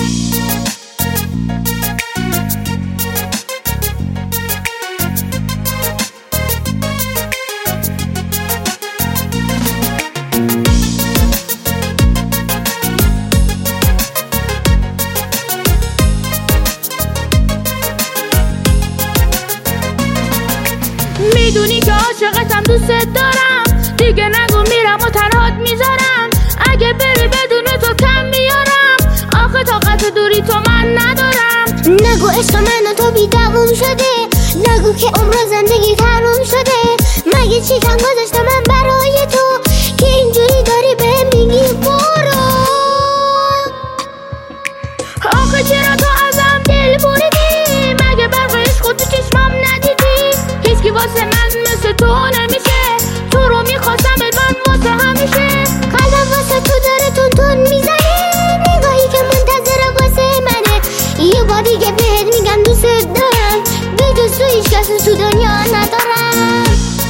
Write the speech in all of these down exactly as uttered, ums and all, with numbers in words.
میدونی که عاشقتم دوست دارم، دیگه نگو میرم و تنهات میذارم. اگه بری بدون تو کم میارم، آخه طاقت دوری تو من ندارم. نگو عشق من و تو بی دووم شده، نگو که عمر زندگی تموم شده. مگه چی کم گذاشتم من برای تو که اینجوری داری به میگی برو؟ آخه چرا تو ازم دل بریدی؟ مگه برق عشق تو چشمام ندیدی؟ هیچکی واسه من مثل تو نمیشه، تو رو میخواستم من واسه همیشه. قلبم واسه تو داره تون تون میزنه، نگاهی که منتظره واسه منه. یه بار دیگه بهت میگم دوست دارم، به جز تو هیچ کس تو دنیا ندارم.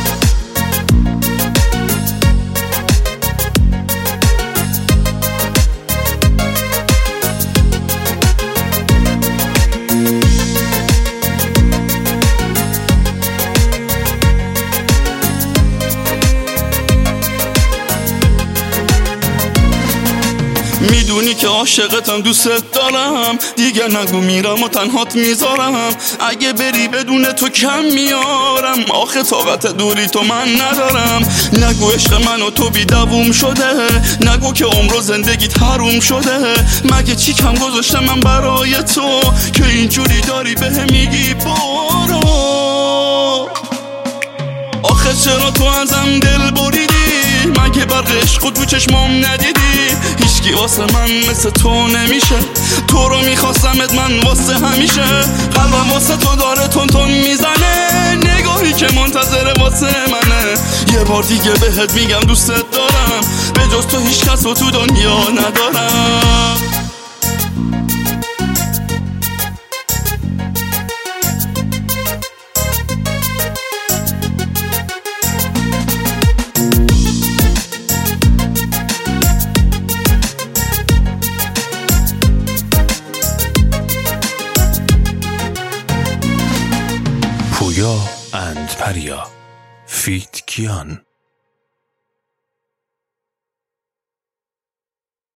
میدونی که عاشقتم دوست دارم، دیگه نگو میرم و تنهات میذارم. اگه بری بدون تو کم میارم، آخه طاقت دوری تو من ندارم. نگو عشق من و تو بی دووم شده، نگو که عمر و زندگیت حروم شده. مگه چی کم گذاشتم من برای تو که اینجوری داری بهم میگی برو؟ آخه چرا تو ازم دل بریدی؟ مگه برق عشق تو چشمام ندیدی؟ هیچکی واسه من مثل تو نمیشه، تو رو میخواستمت من واسه همیشه. قلبم واسه تو داره تون تون میزنه، نگاهی که منتظره واسه منه. یه بار دیگه بهت میگم دوست دارم، به جز تو هیچ کس رو تو دنیا ندارم. پویا اند پریا فیت کیان